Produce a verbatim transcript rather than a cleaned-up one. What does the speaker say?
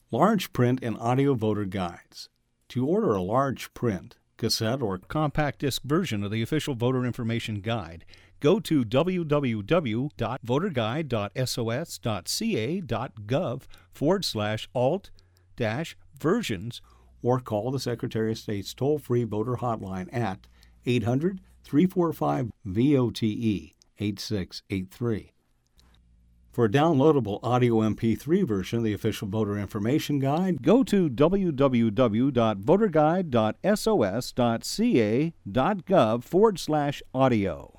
Large print and audio voter guides. To order a large print, cassette, or compact disc version of the official voter information guide, go to w w w dot voter guide dot s o s dot c a dot gov forward slash alt dash versions or call the Secretary of State's toll-free voter hotline at eight hundred, three four five, V O T E eight six eight three. For a downloadable audio M P three version of the official voter information guide, go to w w w dot voter guide dot s o s dot c a dot gov forward slash audio.